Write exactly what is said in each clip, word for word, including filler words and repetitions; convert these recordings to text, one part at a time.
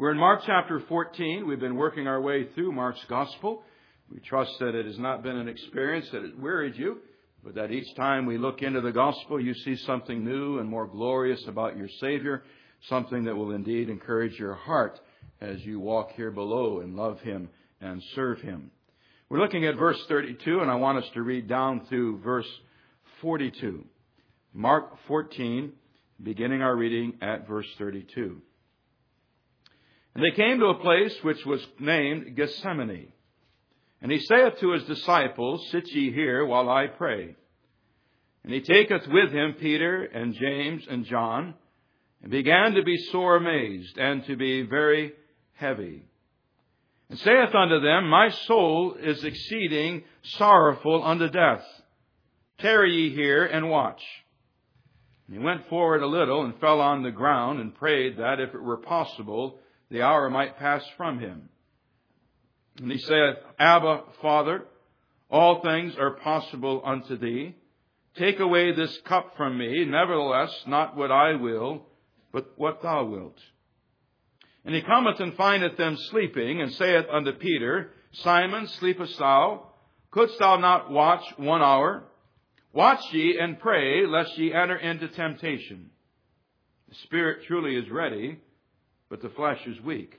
We're in Mark chapter fourteen. We've been working our way through Mark's gospel. We trust that it has not been an experience that has wearied you, but that each time we look into the gospel, you see something new and more glorious about your Savior, something that will indeed encourage your heart as you walk here below and love Him and serve Him. We're looking at verse thirty-two, and I want us to read down through verse forty-two. Mark fourteen, beginning our reading at verse thirty-two. And they came to a place which was named Gethsemane. And he saith to his disciples, Sit ye here while I pray. And he taketh with him Peter and James and John, and began to be sore amazed, and to be very heavy. And saith unto them, My soul is exceeding sorrowful unto death. Tarry ye here and watch. And he went forward a little, and fell on the ground, and prayed that, if it were possible, the hour might pass from him. And he said, Abba, Father, all things are possible unto thee. Take away this cup from me. Nevertheless, not what I will, but what thou wilt. And he cometh and findeth them sleeping, and saith unto Peter, Simon, sleepest thou? Couldst thou not watch one hour? Watch ye and pray, lest ye enter into temptation. The spirit truly is ready, but the flesh is weak.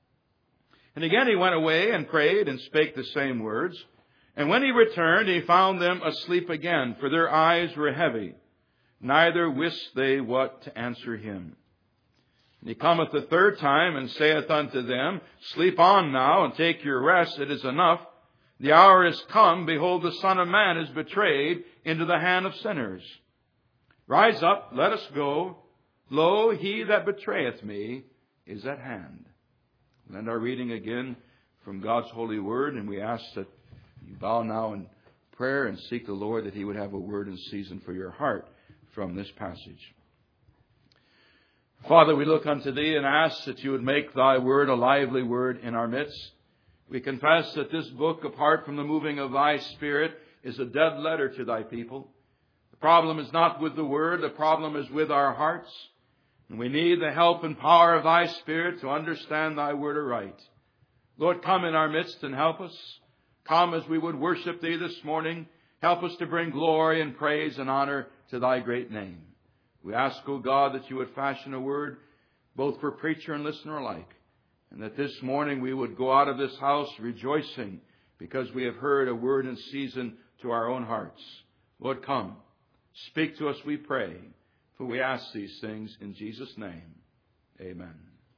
And again he went away and prayed and spake the same words. And when he returned, he found them asleep again, for their eyes were heavy. Neither wist they what to answer him. And he cometh the third time and saith unto them, Sleep on now and take your rest. It is enough. The hour is come. Behold, the Son of Man is betrayed into the hand of sinners. Rise up, let us go. Lo, he that betrayeth me is at hand. And our reading again from God's holy word, and we ask that you bow now in prayer and seek the Lord that He would have a word in season for your heart from this passage. Father, we look unto Thee and ask that You would make Thy word a lively word in our midst. We confess that this book, apart from the moving of Thy Spirit, is a dead letter to Thy people. The problem is not with the word, the problem is with our hearts. And we need the help and power of Thy Spirit to understand Thy word aright. Lord, come in our midst and help us. Come as we would worship Thee this morning. Help us to bring glory and praise and honor to Thy great name. We ask, O God, that You would fashion a word both for preacher and listener alike. And that this morning we would go out of this house rejoicing because we have heard a word in season to our own hearts. Lord, come. Speak to us, we pray. For we ask these things in Jesus' name. Amen.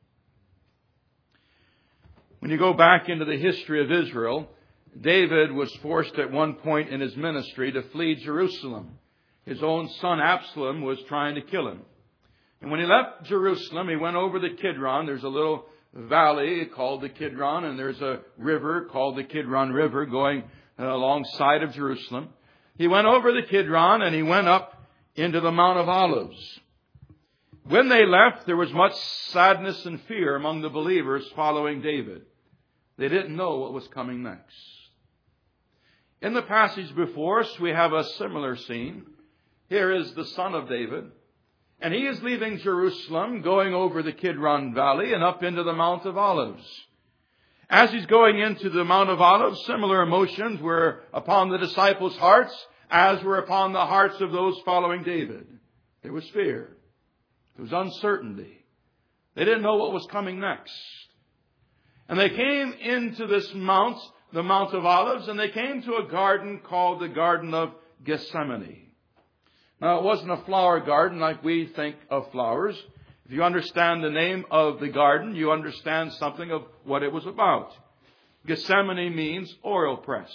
When you go back into the history of Israel, David was forced at one point in his ministry to flee Jerusalem. His own son Absalom was trying to kill him. And when he left Jerusalem, he went over the Kidron. There's a little valley called the Kidron, and there's a river called the Kidron River going alongside of Jerusalem. He went over the Kidron and he went up into the Mount of Olives. When they left, there was much sadness and fear among the believers following David. They didn't know what was coming next. In the passage before us, we have a similar scene. Here is the son of David, and he is leaving Jerusalem, going over the Kidron Valley and up into the Mount of Olives. As he's going into the Mount of Olives, similar emotions were upon the disciples' hearts, as were upon the hearts of those following David. There was fear. There was uncertainty. They didn't know what was coming next. And they came into this mount, the Mount of Olives, and they came to a garden called the Garden of Gethsemane. Now, it wasn't a flower garden like we think of flowers. If you understand the name of the garden, you understand something of what it was about. Gethsemane means oil press.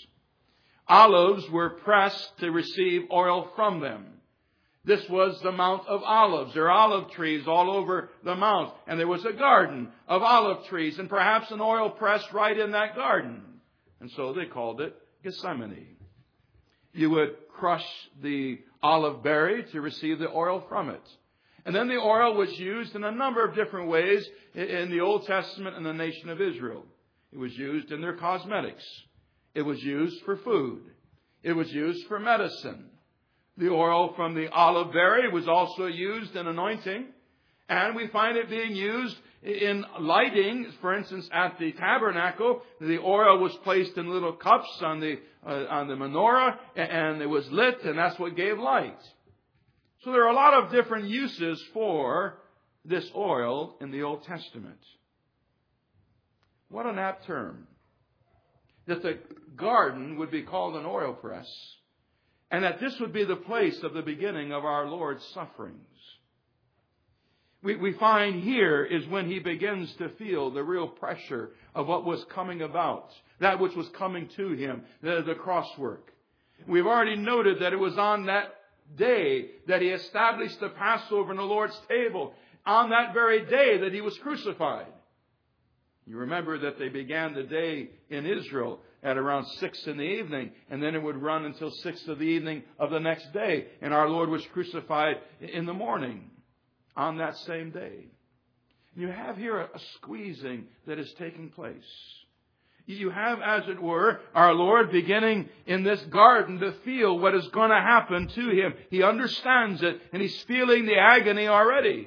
Olives were pressed to receive oil from them. This was the Mount of Olives. There are olive trees all over the mount. And there was a garden of olive trees and perhaps an oil press right in that garden. And so they called it Gethsemane. You would crush the olive berry to receive the oil from it. And then the oil was used in a number of different ways in the Old Testament and the nation of Israel. It was used in their cosmetics. It was used for food. It was used for medicine. The oil from the olive berry was also used in anointing. And we find it being used In lighting, for instance, at the tabernacle, the oil was placed in little cups on the uh, on the menorah, and it was lit, and that's what gave light. So there are a lot of different uses for this oil in the Old Testament. What an apt term. That the garden would be called an oil press, and that this would be the place of the beginning of our Lord's sufferings. We, we find here is when he begins to feel the real pressure of what was coming about, that which was coming to him, the, the cross work. We've already noted that it was on that day that he established the Passover in the Lord's table, on that very day that he was crucified. You remember that they began the day in Israel at around six in the evening, and then it would run until six of the evening of the next day, and our Lord was crucified in the morning on that same day. You have here a squeezing that is taking place. You have, as it were, our Lord beginning in this garden to feel what is going to happen to him. He understands it, and he's feeling the agony already.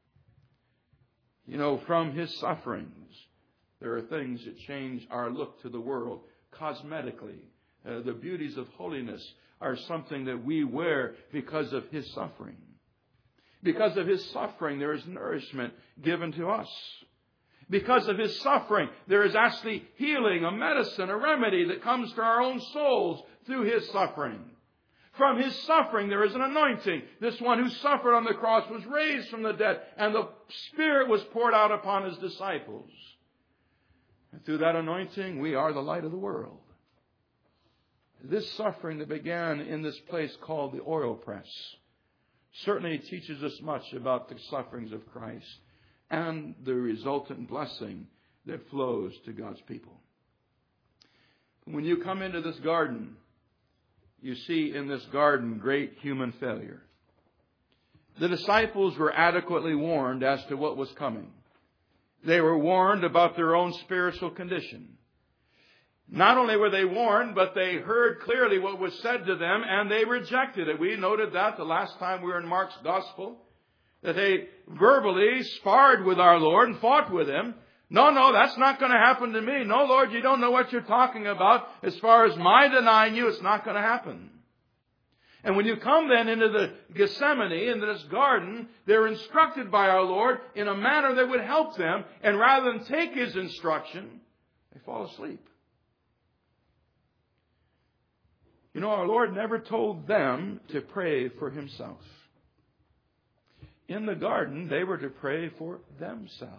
You know, from his sufferings, there are things that change our look to the world cosmetically. Uh, the beauties of holiness are something that we wear because of his suffering. Because of his suffering, there is nourishment given to us. Because of his suffering, there is actually healing, a medicine, a remedy that comes to our own souls through his suffering. From his suffering, there is an anointing. This one who suffered on the cross was raised from the dead, and the Spirit was poured out upon his disciples. And through that anointing, we are the light of the world. This suffering that began in this place called the oil press certainly teaches us much about the sufferings of Christ and the resultant blessing that flows to God's people. When you come into this garden, you see in this garden great human failure. The disciples were adequately warned as to what was coming. They were warned about their own spiritual condition. Not only were they warned, but they heard clearly what was said to them, and they rejected it. We noted that the last time we were in Mark's Gospel, that they verbally sparred with our Lord and fought with him. No, no, that's not going to happen to me. No, Lord, you don't know what you're talking about. As far as my denying you, it's not going to happen. And when you come then into the Gethsemane, into this garden, they're instructed by our Lord in a manner that would help them. And rather than take his instruction, they fall asleep. You know, our Lord never told them to pray for himself. In the garden, they were to pray for themselves.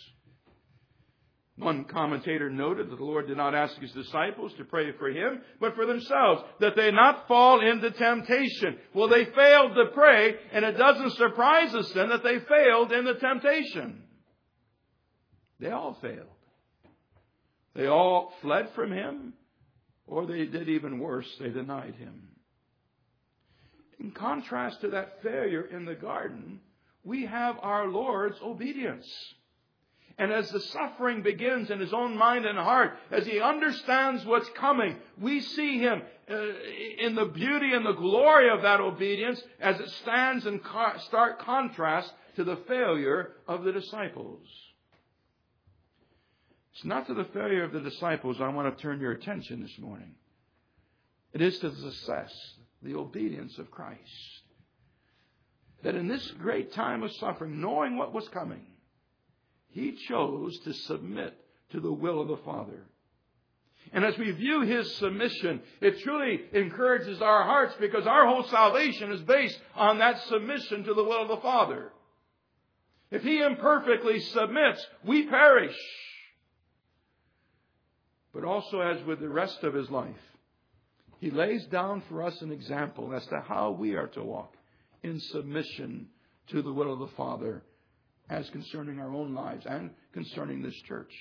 One commentator noted that the Lord did not ask his disciples to pray for him, but for themselves, that they not fall into temptation. Well, they failed to pray, and it doesn't surprise us then that they failed in the temptation. They all failed. They all fled from him, or they did even worse, they denied him. In contrast to that failure in the garden, we have our Lord's obedience. And as the suffering begins in his own mind and heart, as he understands what's coming, we see him uh, in the beauty and the glory of that obedience as it stands in co- stark contrast to the failure of the disciples. It's not to the failure of the disciples I want to turn your attention this morning. It is to the success, the obedience of Christ. That in this great time of suffering, knowing what was coming, he chose to submit to the will of the Father. And as we view his submission, it truly encourages our hearts because our whole salvation is based on that submission to the will of the Father. If he imperfectly submits, we perish. But also, as with the rest of his life, he lays down for us an example as to how we are to walk in submission to the will of the Father as concerning our own lives and concerning this church.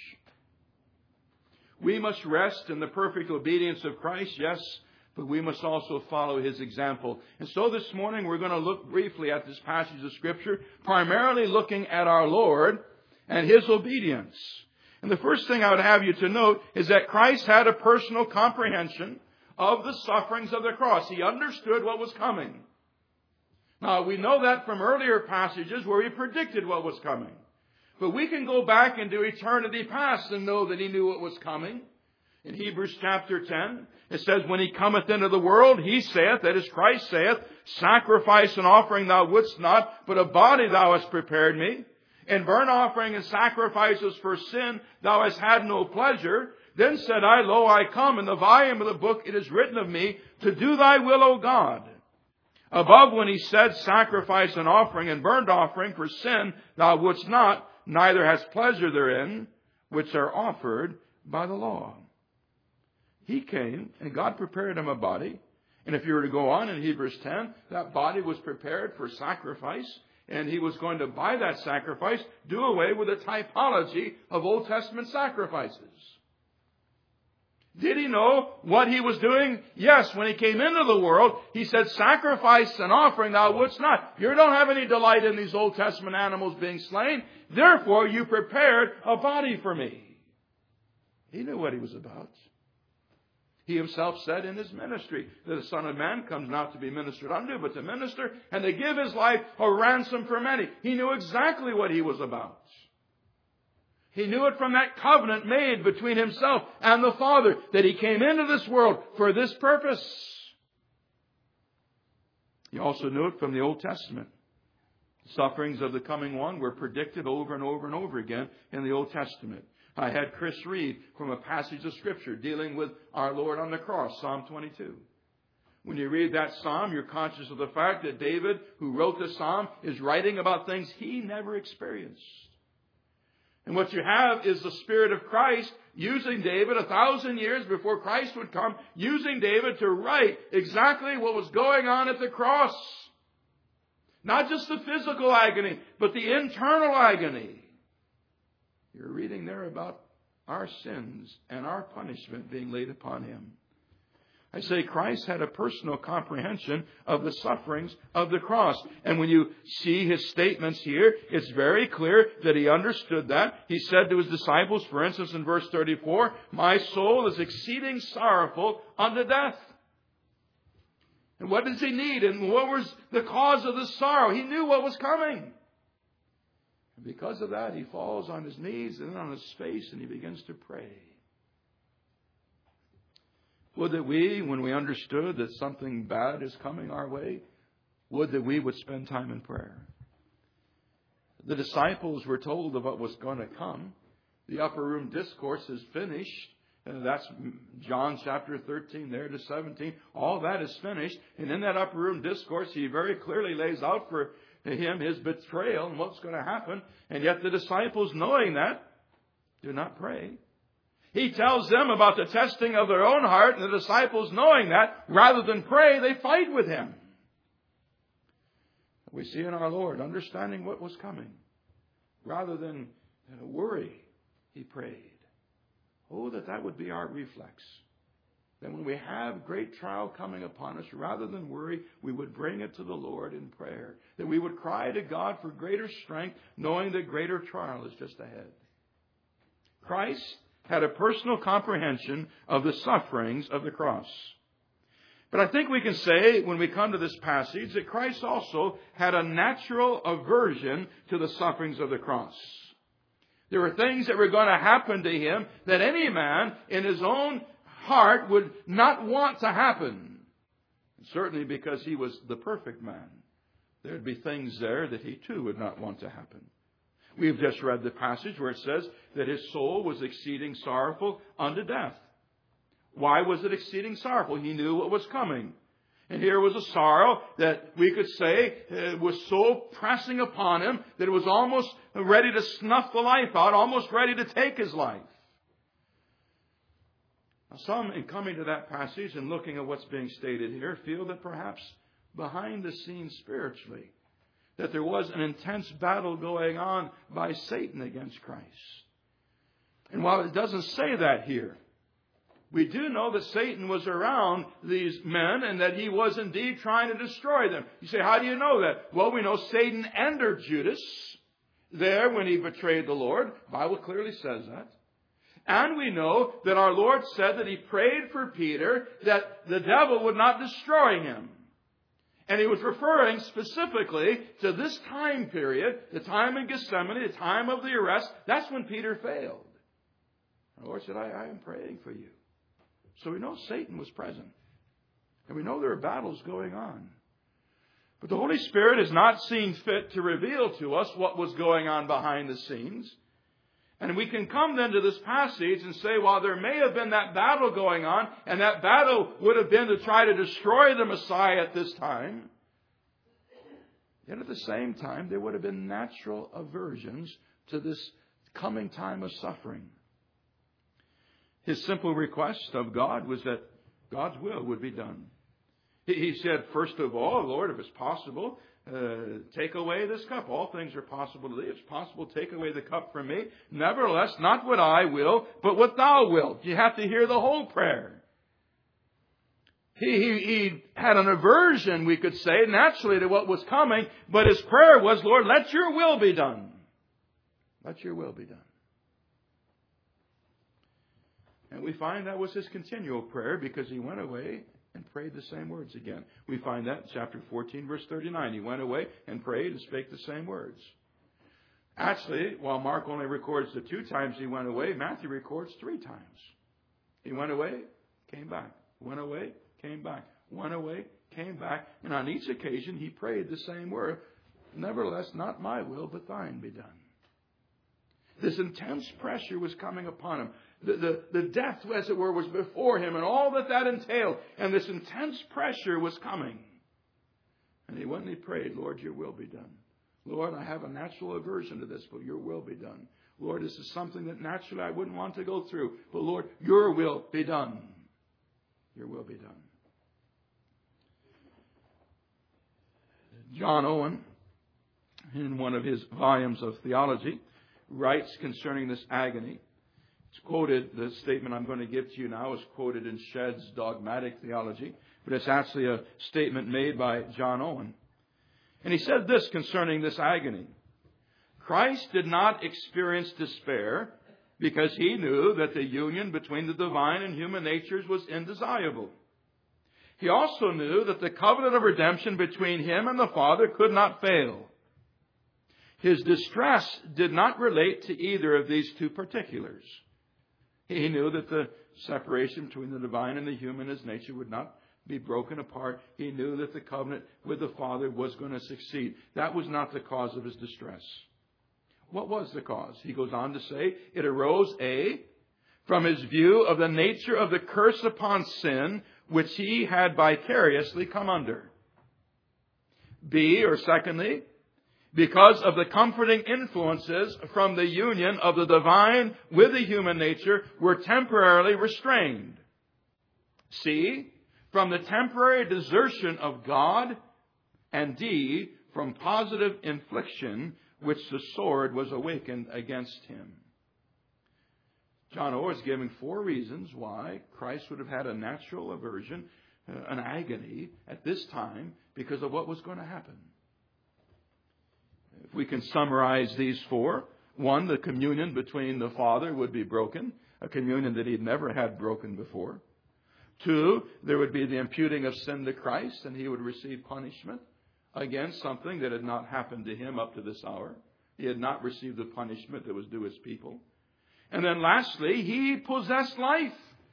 We must rest in the perfect obedience of Christ, yes, but we must also follow his example. And so this morning we're going to look briefly at this passage of Scripture, primarily looking at our Lord and his obedience. And the first thing I would have you to note is that Christ had a personal comprehension of the sufferings of the cross. He understood what was coming. Now, we know that from earlier passages where he predicted what was coming. But we can go back into eternity past and know that He knew what was coming. In Hebrews chapter ten, it says, when He cometh into the world, He saith, that is Christ saith, sacrifice and offering thou wouldst not, but a body thou hast prepared me. In burnt offering and sacrifices for sin thou hast had no pleasure. Then said I, lo, I come, in the volume of the book it is written of me, to do thy will, O God. Above, when He said, sacrifice and offering and burnt offering for sin thou wouldst not, neither hast pleasure therein, which are offered by the law. He came, and God prepared Him a body. And if you were to go on in Hebrews ten, that body was prepared for sacrifice. And He was going to, by that sacrifice, do away with the typology of Old Testament sacrifices. Did He know what He was doing? Yes, when He came into the world, He said, sacrifice and offering thou wouldst not. You don't have any delight in these Old Testament animals being slain. Therefore, you prepared a body for me. He knew what He was about. He Himself said in His ministry that the Son of Man comes not to be ministered unto, but to minister, and to give His life a ransom for many. He knew exactly what He was about. He knew it from that covenant made between Himself and the Father, that He came into this world for this purpose. He also knew it from the Old Testament. The sufferings of the coming one were predicted over and over and over again in the Old Testament. I had Chris read from a passage of Scripture dealing with our Lord on the cross, Psalm twenty-two. When you read that psalm, you're conscious of the fact that David, who wrote this psalm, is writing about things he never experienced. And what you have is the Spirit of Christ using David a thousand years before Christ would come, using David to write exactly what was going on at the cross. Not just the physical agony, but the internal agony. You're reading there about our sins and our punishment being laid upon Him. I say Christ had a personal comprehension of the sufferings of the cross. And when you see His statements here, it's very clear that He understood that. He said to His disciples, for instance, in verse thirty-four, my soul is exceeding sorrowful unto death. And what does He need? And what was the cause of the sorrow? He knew what was coming. And because of that, He falls on His knees and on His face and He begins to pray. Would that we, when we understood that something bad is coming our way, would that we would spend time in prayer. The disciples were told of what was going to come. The upper room discourse is finished. And that's John chapter thirteen there to seventeen. All that is finished. And in that upper room discourse, He very clearly lays out for Him His betrayal and what's going to happen. And yet the disciples, knowing that, do not pray. He tells them about the testing of their own heart, and the disciples, knowing that, rather than pray, they fight with Him. We see in our Lord, understanding what was coming, rather than worry, He prayed. Oh, that that would be our reflex. That when we have great trial coming upon us, rather than worry, we would bring it to the Lord in prayer. That we would cry to God for greater strength, knowing that greater trial is just ahead. Christ had a personal comprehension of the sufferings of the cross. But I think we can say, when we come to this passage, that Christ also had a natural aversion to the sufferings of the cross. There were things that were going to happen to Him that any man in his own heart would not want to happen. And certainly because He was the perfect man, there would be things there that He too would not want to happen. We've just read the passage where it says that His soul was exceeding sorrowful unto death. Why was it exceeding sorrowful? He knew what was coming. And here was a sorrow that we could say uh, was so pressing upon Him that it was almost ready to snuff the life out, almost ready to take His life. Now, some, in coming to that passage and looking at what's being stated here, feel that perhaps behind the scenes spiritually, that there was an intense battle going on by Satan against Christ. And while it doesn't say that here, we do know that Satan was around these men and that he was indeed trying to destroy them. You say, how do you know that? Well, we know Satan entered Judas there when he betrayed the Lord. The Bible clearly says that. And we know that our Lord said that He prayed for Peter that the devil would not destroy him. And he was referring specifically to this time period, the time in Gethsemane, the time of the arrest. That's when Peter failed. The Lord said, I, I am praying for you. So we know Satan was present. And we know there are battles going on. But the Holy Spirit is not seen fit to reveal to us what was going on behind the scenes. And we can come then to this passage and say, while there may have been that battle going on, and that battle would have been to try to destroy the Messiah at this time, yet at the same time, there would have been natural aversions to this coming time of suffering. His simple request of God was that God's will would be done. He said, first of all, Lord, if it's possible, uh, take away this cup. All things are possible to thee. If it's possible, take away the cup from me. Nevertheless, not what I will, but what thou wilt. You have to hear the whole prayer. He, he, he had an aversion, we could say, naturally to what was coming, but his prayer was, Lord, let your will be done. Let your will be done. And we find that was his continual prayer because he went away and prayed the same words again. We find that in chapter fourteen, verse thirty-nine. He went away and prayed and spake the same words. Actually, while Mark only records the two times he went away, Matthew records three times. He went away, came back. Went away, came back. Went away, came back. And on each occasion he prayed the same word. Nevertheless, not my will, but thine be done. This intense pressure was coming upon him. The, the, the death, as it were, was before him and all that that entailed. And this intense pressure was coming. And he went and he prayed, Lord, your will be done. Lord, I have a natural aversion to this, but your will be done. Lord, this is something that naturally I wouldn't want to go through. But Lord, your will be done. Your will be done. John Owen, in one of his volumes of theology, writes concerning this agony. It's quoted, the statement I'm going to give to you now is quoted in Shedd's Dogmatic Theology, but it's actually a statement made by John Owen. And he said this concerning this agony. Christ did not experience despair because he knew that the union between the divine and human natures was indesirable. He also knew that the covenant of redemption between him and the Father could not fail. His distress did not relate to either of these two particulars. He knew that the separation between the divine and the human, his nature, would not be broken apart. He knew that the covenant with the Father was going to succeed. That was not the cause of his distress. What was the cause? He goes on to say, it arose, A, from his view of the nature of the curse upon sin, which he had vicariously come under. B, or secondly, because of the comforting influences from the union of the divine with the human nature were temporarily restrained. C, from the temporary desertion of God. And D, from positive infliction, which the sword was awakened against him. John Owen is giving four reasons why Christ would have had a natural aversion, uh, an agony at this time because of what was going to happen. If we can summarize these four, one, the communion between the Father would be broken, a communion that he'd never had broken before. Two, there would be the imputing of sin to Christ, and he would receive punishment. Again, something that had not happened to him up to this hour. He had not received the punishment that was due his people. And then lastly, he possessed life.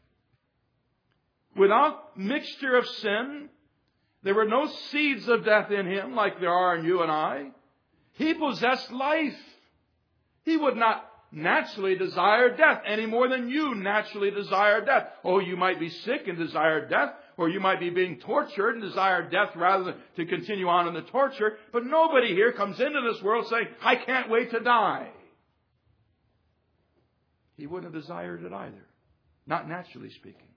Without mixture of sin, there were no seeds of death in him like there are in you and I. He possessed life. He would not naturally desire death any more than you naturally desire death. Oh, you might be sick and desire death, or you might be being tortured and desire death rather than to continue on in the torture. But nobody here comes into this world saying, I can't wait to die. He wouldn't have desired it either. Not naturally speaking.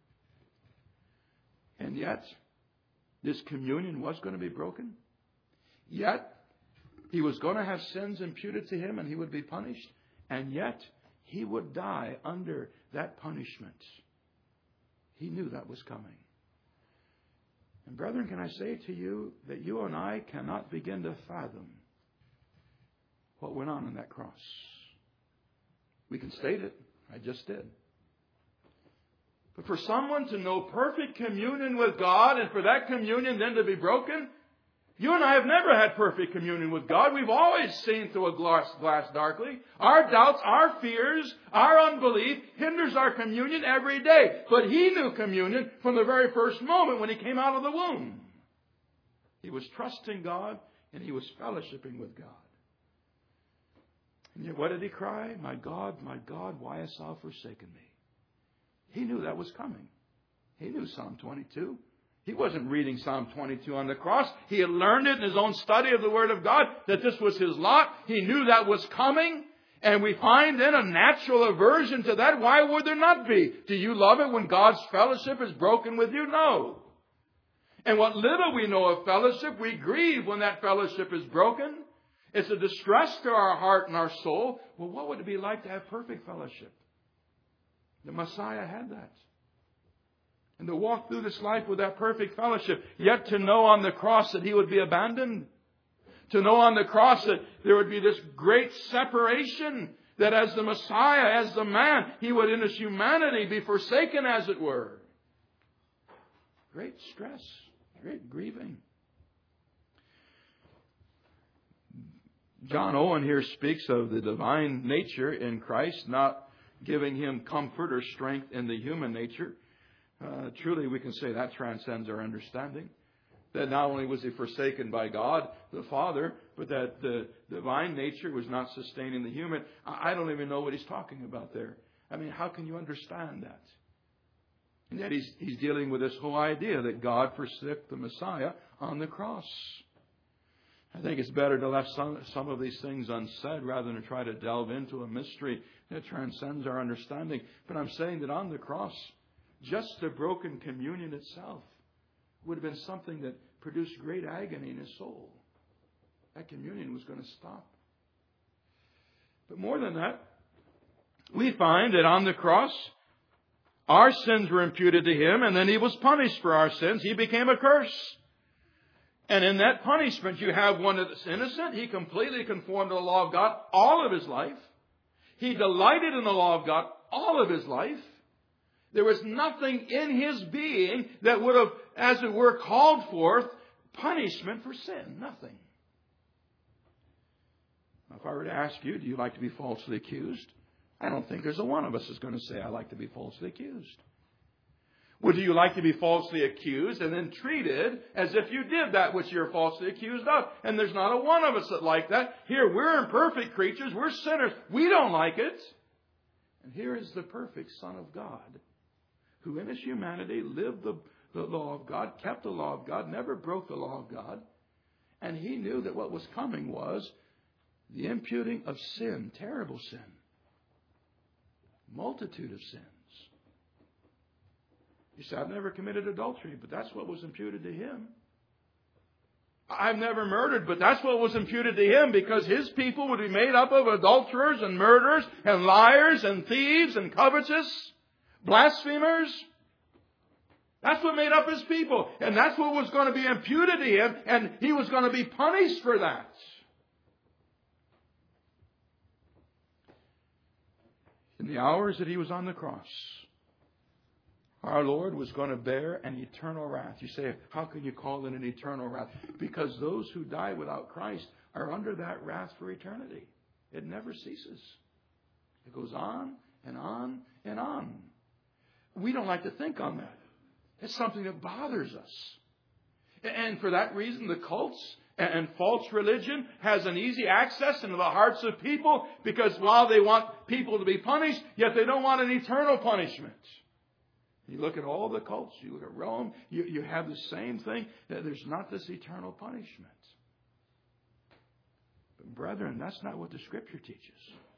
And yet, this communion was going to be broken. Yet, he was going to have sins imputed to him and he would be punished. And yet, he would die under that punishment. He knew that was coming. And brethren, can I say to you that you and I cannot begin to fathom what went on in that cross. We can state it. I just did. But for someone to know perfect communion with God and for that communion then to be broken, you and I have never had perfect communion with God. We've always seen through a glass, glass darkly. Our doubts, our fears, our unbelief hinders our communion every day. But He knew communion from the very first moment when He came out of the womb. He was trusting God and He was fellowshipping with God. And yet what did He cry? My God, my God, why hast Thou forsaken me? He knew that was coming. He knew Psalm twenty-two. He wasn't reading Psalm twenty-two on the cross. He had learned it in his own study of the Word of God that this was his lot. He knew that was coming. And we find then a natural aversion to that. Why would there not be? Do you love it when God's fellowship is broken with you? No. And what little we know of fellowship, we grieve when that fellowship is broken. It's a distress to our heart and our soul. Well, what would it be like to have perfect fellowship? The Messiah had that. And to walk through this life with that perfect fellowship. Yet to know on the cross that He would be abandoned. To know on the cross that there would be this great separation. That as the Messiah, as the man, He would in His humanity be forsaken as it were. Great stress. Great grieving. John Owen here speaks of the divine nature in Christ, not giving Him comfort or strength in the human nature. Uh, truly, we can say that transcends our understanding. That not only was He forsaken by God, the Father, but that the divine nature was not sustaining the human. I don't even know what he's talking about there. I mean, how can you understand that? And yet he's, he's dealing with this whole idea that God forsook the Messiah on the cross. I think it's better to leave some, some of these things unsaid rather than to try to delve into a mystery that transcends our understanding. But I'm saying that on the cross, just the broken communion itself would have been something that produced great agony in His soul. That communion was going to stop. But more than that, we find that on the cross, our sins were imputed to Him, and then He was punished for our sins. He became a curse. And in that punishment, you have one that's innocent. He completely conformed to the law of God all of his life. He delighted in the law of God all of his life. There was nothing in his being that would have, as it were, called forth punishment for sin. Nothing. Now, if I were to ask you, do you like to be falsely accused? I don't think there's a one of us that's going to say, I like to be falsely accused. Would you like to be falsely accused and then treated as if you did that which you're falsely accused of? And there's not a one of us that like that. Here, we're imperfect creatures. We're sinners. We don't like it. And here is the perfect Son of God, who in His humanity lived the, the law of God, kept the law of God, never broke the law of God. And He knew that what was coming was the imputing of sin, terrible sin, multitude of sins. You say, I've never committed adultery, but that's what was imputed to Him. I've never murdered, but that's what was imputed to Him, because His people would be made up of adulterers and murderers and liars and thieves and covetous, blasphemers. That's what made up His people. And that's what was going to be imputed to Him, and He was going to be punished for that. In the hours that He was on the cross, our Lord was going to bear an eternal wrath. You say, how can you call it an eternal wrath? Because those who die without Christ are under that wrath for eternity. It never ceases. It goes on and on and on. We don't like to think on that. It's something that bothers us. And for that reason, the cults and false religion has an easy access into the hearts of people, because while they want people to be punished, yet they don't want an eternal punishment. You look at all the cults, you look at Rome, you, you have the same thing, that there's not this eternal punishment. But brethren, that's not what the Scripture teaches.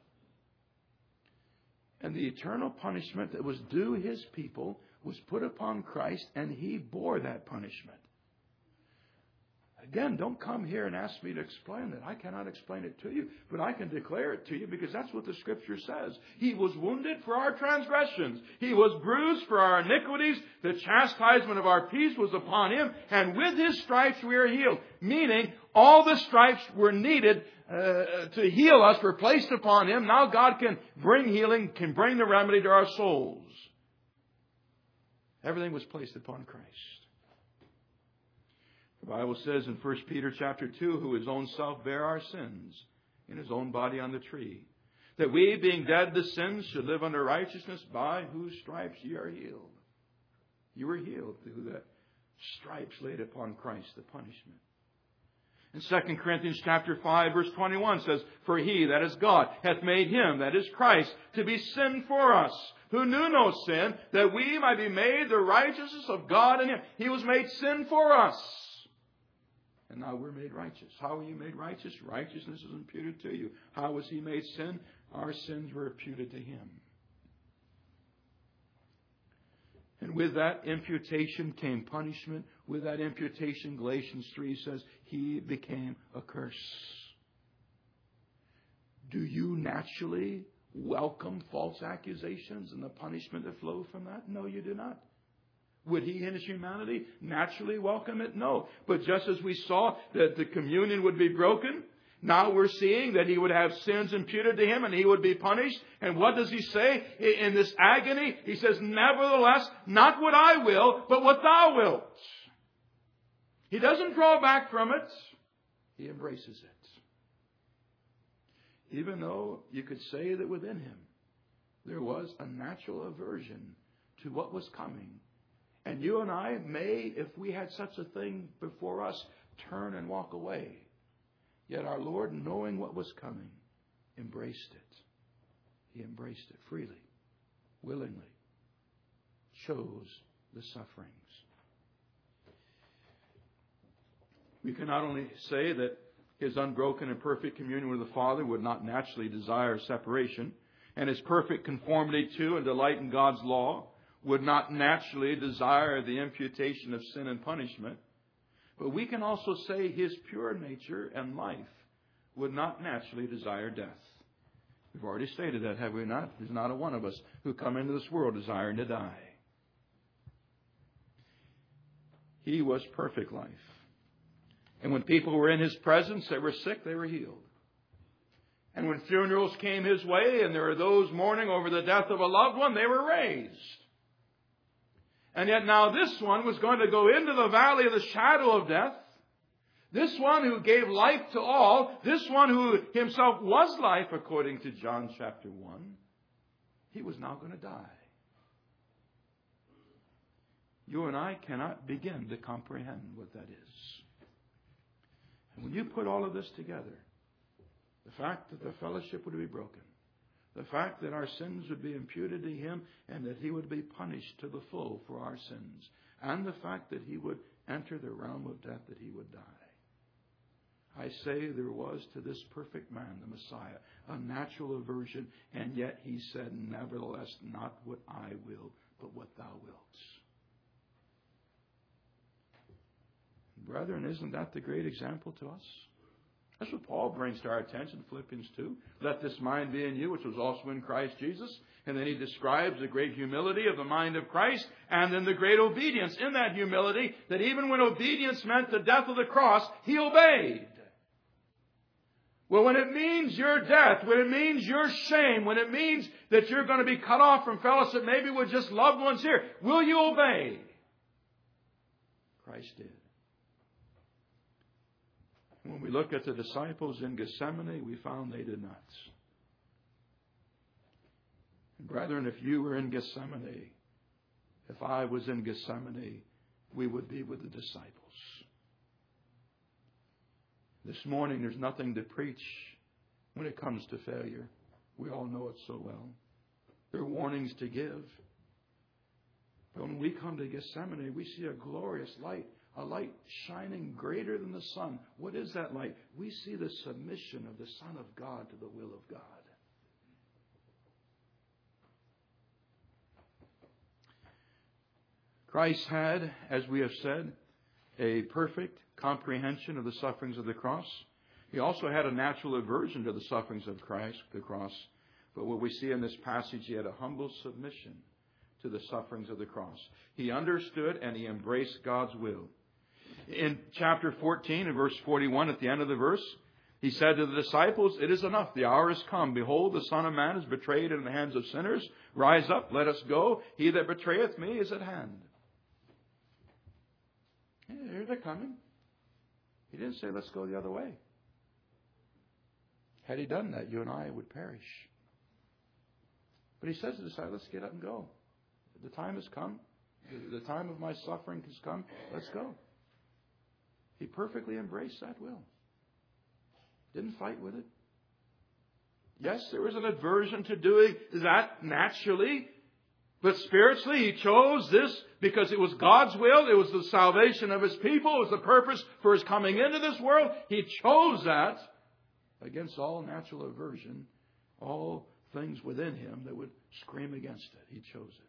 And the eternal punishment that was due His people was put upon Christ, and He bore that punishment. Again, don't come here and ask me to explain it. I cannot explain it to you, but I can declare it to you, because that's what the Scripture says. He was wounded for our transgressions. He was bruised for our iniquities. The chastisement of our peace was upon Him, and with His stripes we are healed. Meaning, all the stripes were needed uh, to heal us were placed upon Him. Now God can bring healing, can bring the remedy to our souls. Everything was placed upon Christ. The Bible says in First Peter chapter two, who his own self bare our sins in his own body on the tree, that we, being dead to sins, should live under righteousness, by whose stripes ye are healed. You were healed through the stripes laid upon Christ, the punishment. In Second Corinthians chapter five, verse twenty-one says, for he, that is God, hath made him, that is Christ, to be sin for us, who knew no sin, that we might be made the righteousness of God in him. He was made sin for us. And now we're made righteous. How were you made righteous? Righteousness is imputed to you. How was he made sin? Our sins were imputed to him. And with that imputation came punishment. With that imputation, Galatians three says, he became a curse. Do you naturally welcome false accusations and the punishment that flows from that? No, you do not. Would he in his humanity naturally welcome it? No. But just as we saw that the communion would be broken, now we're seeing that he would have sins imputed to him and he would be punished. And what does he say in this agony? He says, nevertheless, not what I will, but what thou wilt. He doesn't draw back from it. He embraces it. Even though you could say that within him there was a natural aversion to what was coming. And you and I may, if we had such a thing before us, turn and walk away. Yet our Lord, knowing what was coming, embraced it. He embraced it freely, willingly, chose the sufferings. We can not only say that his unbroken and perfect communion with the Father would not naturally desire separation, and his perfect conformity to and delight in God's law would not naturally desire the imputation of sin and punishment. But we can also say his pure nature and life would not naturally desire death. We've already stated that, have we not? There's not a one of us who come into this world desiring to die. He was perfect life. And when people were in his presence, they were sick, they were healed. And when funerals came his way and there were those mourning over the death of a loved one, they were raised. And yet now this one was going to go into the valley of the shadow of death. This one who gave life to all. This one who himself was life, according to John chapter one. He was now going to die. You and I cannot begin to comprehend what that is. And when you put all of this together, the fact that the fellowship would be broken, the fact that our sins would be imputed to him and that he would be punished to the full for our sins, and the fact that he would enter the realm of death, that he would die. I say there was to this perfect man, the Messiah, a natural aversion, and yet he said, nevertheless, not what I will, but what thou wilt. Brethren, isn't that the great example to us? That's what Paul brings to our attention, Philippians two. Let this mind be in you, which was also in Christ Jesus. And then he describes the great humility of the mind of Christ, and then the great obedience in that humility, that even when obedience meant the death of the cross, he obeyed. Well, when it means your death, when it means your shame, when it means that you're going to be cut off from fellowship, maybe with just loved ones here, will you obey? Christ did. When we look at the disciples in Gethsemane, we found they did not. And brethren, if you were in Gethsemane, if I was in Gethsemane, we would be with the disciples. This morning, there's nothing to preach when it comes to failure. We all know it so well. There are warnings to give. But when we come to Gethsemane, we see a glorious light. A light shining greater than the sun. What is that light? We see the submission of the Son of God to the will of God. Christ had, as we have said, a perfect comprehension of the sufferings of the cross. He also had a natural aversion to the sufferings of Christ, the cross. But what we see in this passage, he had a humble submission to the sufferings of the cross. He understood and he embraced God's will. In chapter fourteen, in verse forty-one, at the end of the verse, he said to the disciples, it is enough, the hour is come. Behold, the Son of Man is betrayed into the hands of sinners. Rise up, let us go. He that betrayeth me is at hand. Yeah, here they're coming. He didn't say, let's go the other way. Had he done that, you and I would perish. But he says to the disciples, let's get up and go. The time has come. The time of my suffering has come. Let's go. He perfectly embraced that will. Didn't fight with it. Yes, there was an aversion to doing that naturally. But spiritually, he chose this because it was God's will. It was the salvation of his people. It was the purpose for his coming into this world. He chose that against all natural aversion, all things within him that would scream against it. He chose it.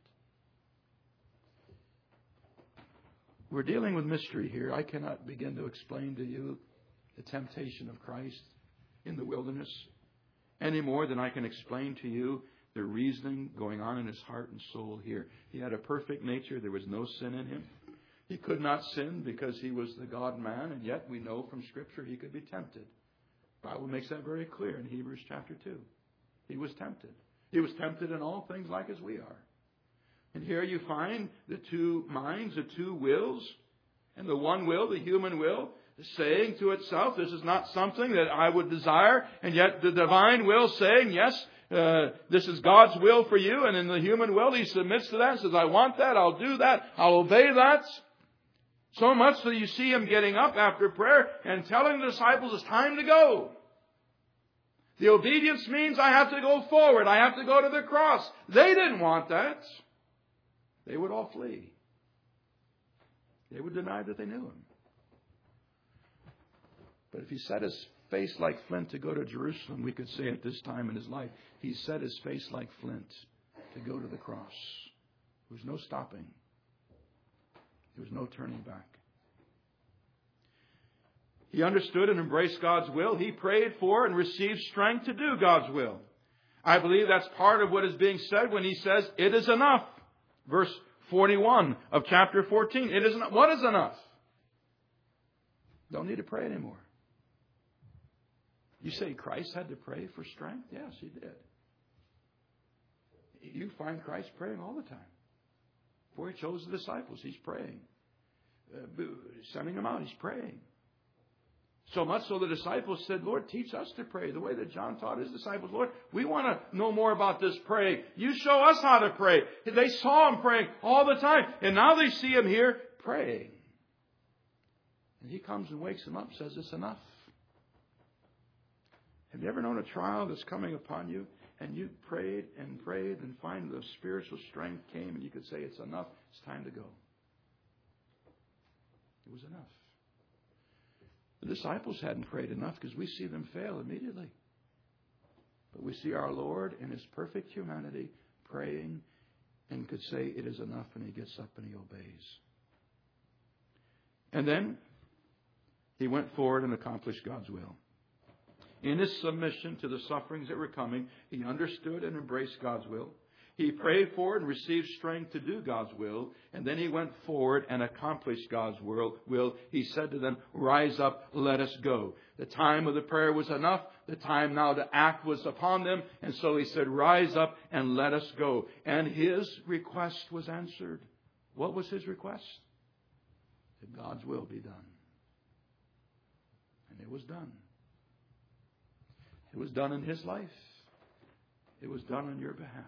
We're dealing with mystery here. I cannot begin to explain to you the temptation of Christ in the wilderness any more than I can explain to you the reasoning going on in his heart and soul here. He had a perfect nature. There was no sin in him. He could not sin because he was the God-man, and yet we know from Scripture he could be tempted. The Bible makes that very clear in Hebrews chapter two. He was tempted. He was tempted in all things like as we are. And here you find the two minds, the two wills, and the one will, the human will, saying to itself, this is not something that I would desire, and yet the divine will saying, yes, uh, this is God's will for you, and in the human will he submits to that and says, I want that, I'll do that, I'll obey that. So much that you see him getting up after prayer and telling the disciples it's time to go. The obedience means I have to go forward, I have to go to the cross. They didn't want that. They would all flee. They would deny that they knew him. But if he set his face like flint to go to Jerusalem, we could say at this time in his life, he set his face like flint to go to the cross. There was no stopping. There was no turning back. He understood and embraced God's will. He prayed for and received strength to do God's will. I believe that's part of what is being said when he says, it is enough. Verse forty-one of chapter fourteen. It is enough. What is enough? Don't need to pray anymore. You say Christ had to pray for strength? Yes, he did. You find Christ praying all the time. Before he chose the disciples, he's praying. Uh, sending them out, he's praying. So much so the disciples said, Lord, teach us to pray the way that John taught his disciples. Lord, we want to know more about this praying. You show us how to pray. They saw him praying all the time. And now they see him here praying. And he comes and wakes them up and says, it's enough. Have you ever known a trial that's coming upon you and you prayed and prayed and find the spiritual strength came and you could say, it's enough, it's time to go. It was enough. The disciples hadn't prayed enough because we see them fail immediately. But we see our Lord in his perfect humanity praying and could say it is enough, and he gets up and he obeys. And then he went forward and accomplished God's will. In his submission to the sufferings that were coming, he understood and embraced God's will. He prayed for and received strength to do God's will. And then he went forward and accomplished God's will. He said to them, rise up, let us go. The time of the prayer was enough. The time now to act was upon them. And so he said, rise up and let us go. And his request was answered. What was his request? That God's will be done. And it was done. It was done in his life. It was done on your behalf.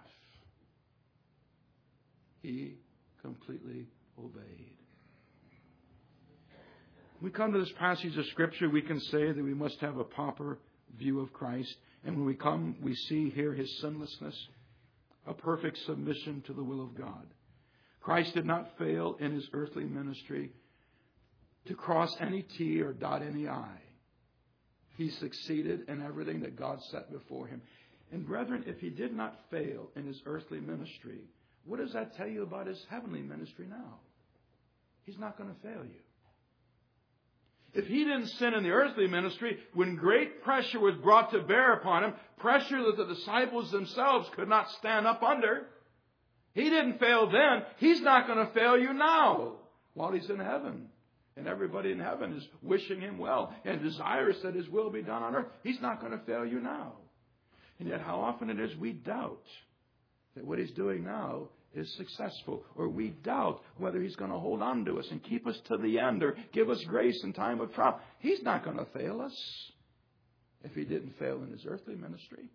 He completely obeyed. When we come to this passage of Scripture, we can say that we must have a proper view of Christ. And when we come, we see here his sinlessness, a perfect submission to the will of God. Christ did not fail in his earthly ministry to cross any T or dot any I. He succeeded in everything that God set before him. And brethren, if he did not fail in his earthly ministry, what does that tell you about his heavenly ministry now? He's not going to fail you. If he didn't sin in the earthly ministry, when great pressure was brought to bear upon him, pressure that the disciples themselves could not stand up under, he didn't fail then. He's not going to fail you now while he's in heaven. And everybody in heaven is wishing him well and desirous that his will be done on earth. He's not going to fail you now. And yet how often it is we doubt that what he's doing now is successful, or we doubt whether He's going to hold on to us and keep us to the end or give us grace in time of trial, He's not going to fail us if He didn't fail in His earthly ministry.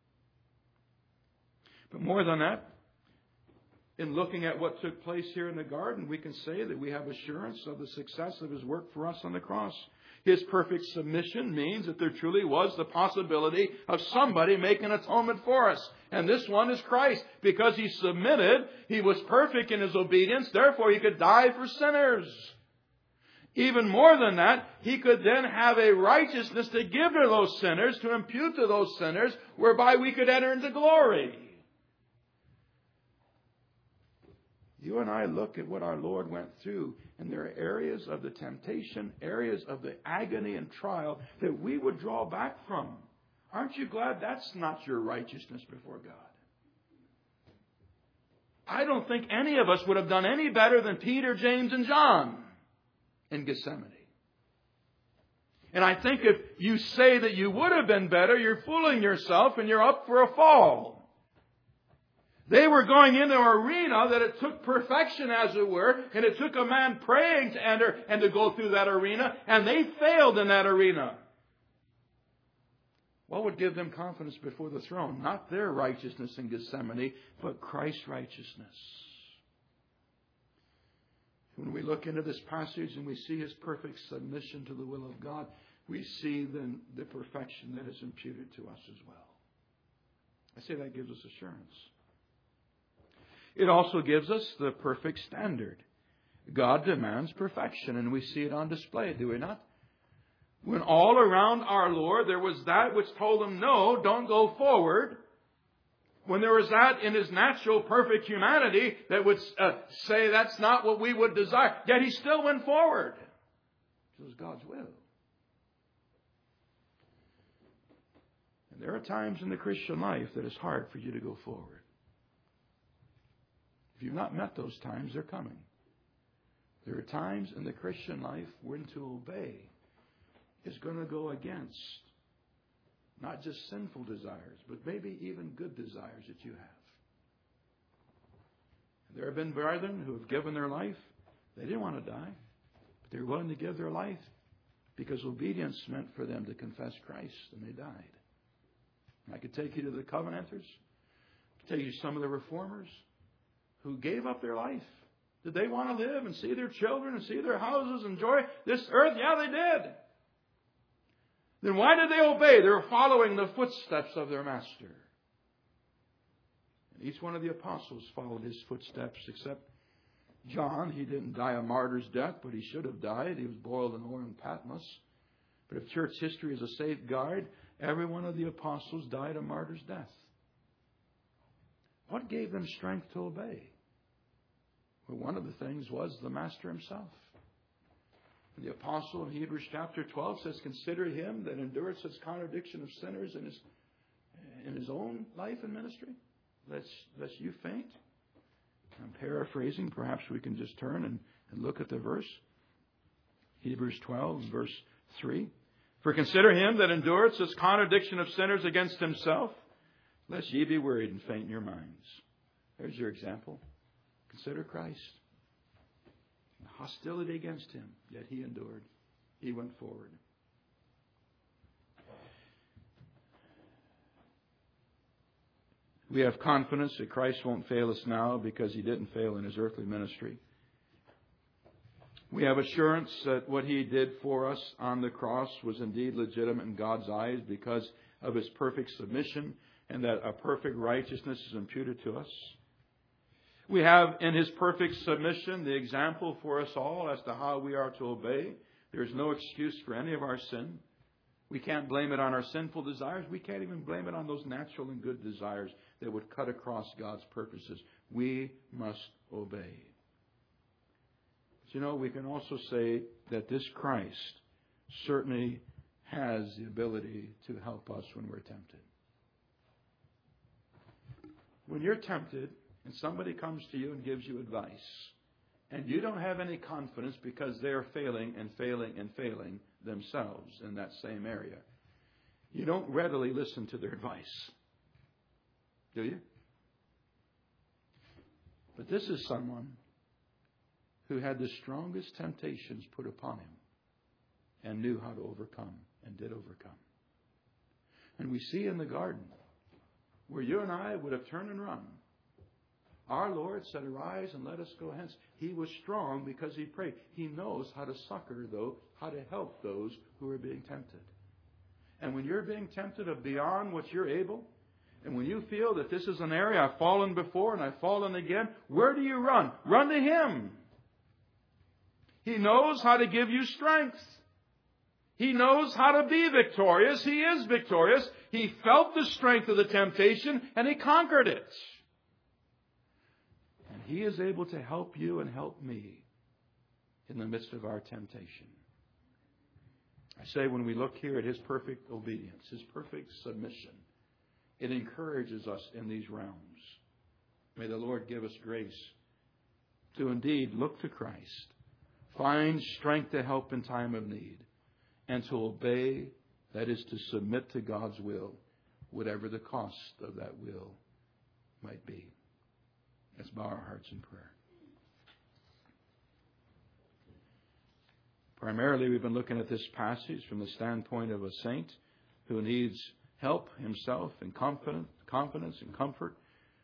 But more than that, in looking at what took place here in the garden, we can say that we have assurance of the success of His work for us on the cross. His perfect submission means that there truly was the possibility of somebody making atonement for us. And this one is Christ. Because He submitted, He was perfect in His obedience, therefore He could die for sinners. Even more than that, He could then have a righteousness to give to those sinners, to impute to those sinners, whereby we could enter into glory. You and I look at what our Lord went through, and there are areas of the temptation, areas of the agony and trial that we would draw back from. Aren't you glad that's not your righteousness before God? I don't think any of us would have done any better than Peter, James, and John in Gethsemane. And I think if you say that you would have been better, you're fooling yourself and you're up for a fall. They were going into an arena that it took perfection, as it were, and it took a man praying to enter and to go through that arena, and they failed in that arena. What would give them confidence before the throne? Not their righteousness in Gethsemane, but Christ's righteousness. When we look into this passage and we see His perfect submission to the will of God, we see then the perfection that is imputed to us as well. I say that gives us assurance. It also gives us the perfect standard. God demands perfection, and we see it on display, do we not? When all around our Lord there was that which told Him, no, don't go forward. When there was that in His natural perfect humanity that would uh, say that's not what we would desire, yet He still went forward. It was God's will. And there are times in the Christian life that it's hard for you to go forward. If you've not met those times, they're coming. There are times in the Christian life when to obey is going to go against not just sinful desires, but maybe even good desires that you have. There have been brethren who have given their life. They didn't want to die, but they were willing to give their life because obedience meant for them to confess Christ, and they died. And I could take you to the Covenanters, I could take you to some of the Reformers who gave up their life. Did they want to live and see their children and see their houses, enjoy this earth? Yeah, they did. Then why did they obey? They were following the footsteps of their master. And each one of the apostles followed his footsteps, except John. He didn't die a martyr's death, but he should have died. He was boiled in oil in Patmos. But if church history is a safeguard, every one of the apostles died a martyr's death. What gave them strength to obey? Well, one of the things was the Master Himself. The apostle in Hebrews chapter twelve says, consider Him that endured such contradiction of sinners in his, in his own life and ministry, lest, lest you faint. I'm paraphrasing. Perhaps we can just turn and, and look at the verse. Hebrews twelve, verse three. For consider Him that endured such contradiction of sinners against Himself, lest ye be worried and faint in your minds. There's your example. Consider Christ. Hostility against Him, yet He endured. He went forward. We have confidence that Christ won't fail us now because He didn't fail in His earthly ministry. We have assurance that what He did for us on the cross was indeed legitimate in God's eyes because of His perfect submission, and that a perfect righteousness is imputed to us. We have in His perfect submission the example for us all as to how we are to obey. There is no excuse for any of our sin. We can't blame it on our sinful desires. We can't even blame it on those natural and good desires that would cut across God's purposes. We must obey. But you know, we can also say that this Christ certainly has the ability to help us when we're tempted. When you're tempted, and somebody comes to you and gives you advice, and you don't have any confidence because they're failing and failing and failing themselves in that same area, you don't readily listen to their advice. Do you? But this is someone who had the strongest temptations put upon him and knew how to overcome and did overcome. And we see in the garden where you and I would have turned and run, our Lord said, arise and let us go hence. He was strong because he prayed. He knows how to succor those, how to help those who are being tempted. And when you're being tempted of beyond what you're able, and when you feel that this is an area I've fallen before and I've fallen again, where do you run? Run to Him. He knows how to give you strength. He knows how to be victorious. He is victorious. He felt the strength of the temptation and He conquered it. And He is able to help you and help me in the midst of our temptation. I say when we look here at His perfect obedience, His perfect submission, it encourages us in these realms. May the Lord give us grace to indeed look to Christ, find strength to help in time of need, and to obey, that is to submit to God's will, whatever the cost of that will might be. Let's bow our hearts in prayer. Primarily, we've been looking at this passage from the standpoint of a saint who needs help himself and confidence, confidence and comfort.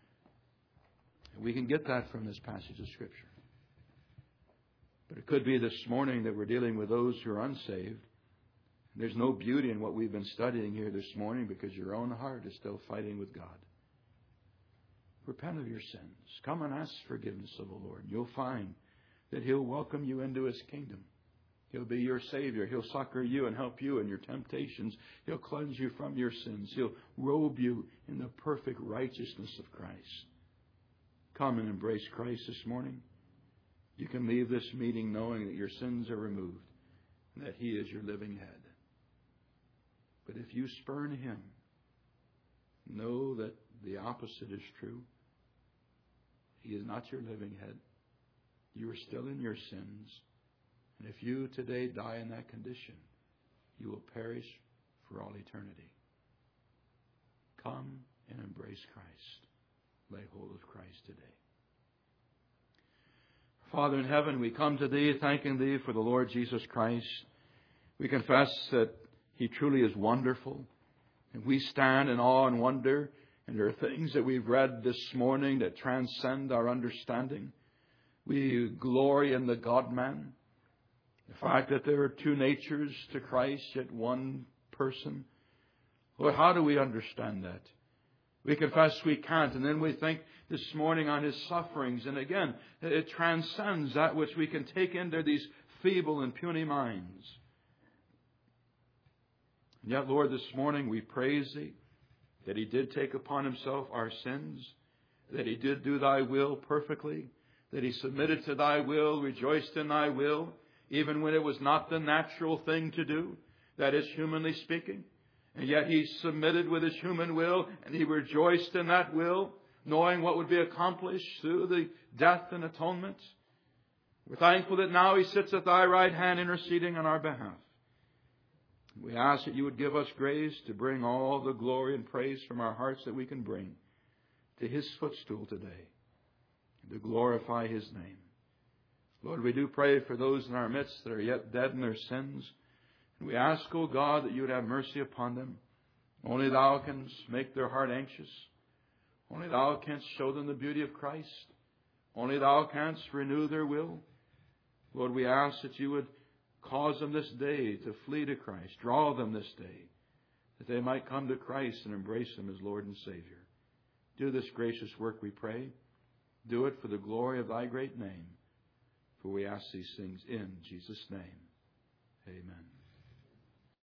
We can get that from this passage of Scripture. But it could be this morning that we're dealing with those who are unsaved. There's no beauty in what we've been studying here this morning because your own heart is still fighting with God. Repent of your sins. Come and ask forgiveness of the Lord. You'll find that He'll welcome you into His kingdom. He'll be your Savior. He'll succor you and help you in your temptations. He'll cleanse you from your sins. He'll robe you in the perfect righteousness of Christ. Come and embrace Christ this morning. You can leave this meeting knowing that your sins are removed and that He is your living head. But if you spurn Him, know that the opposite is true. He is not your living head. You are still in your sins. And if you today die in that condition, you will perish for all eternity. Come and embrace Christ. Lay hold of Christ today. Father in heaven, we come to Thee thanking Thee for the Lord Jesus Christ. We confess that He truly is wonderful. And we stand in awe and wonder. And there are things that we've read this morning that transcend our understanding. We glory in the God-man. The fact that there are two natures to Christ, yet one person. Lord, how do we understand that? We confess we can't. And then we think this morning on His sufferings. And again, it transcends that which we can take into these feeble and puny minds. And yet, Lord, this morning we praise Thee that He did take upon Himself our sins, that He did do Thy will perfectly, that He submitted to Thy will, rejoiced in Thy will, even when it was not the natural thing to do, that is, humanly speaking. And yet He submitted with His human will, and He rejoiced in that will, knowing what would be accomplished through the death and atonement. We're thankful that now He sits at Thy right hand interceding on our behalf. We ask that You would give us grace to bring all the glory and praise from our hearts that we can bring to His footstool today, and to glorify His name. Lord, we do pray for those in our midst that are yet dead in their sins. And we ask, O God, that You would have mercy upon them. Only Thou canst make their heart anxious. Only Thou canst show them the beauty of Christ. Only Thou canst renew their will. Lord, we ask that You would cause them this day to flee to Christ. Draw them this day, that they might come to Christ and embrace Him as Lord and Savior. Do this gracious work, we pray. Do it for the glory of Thy great name. For we ask these things in Jesus' name. Amen.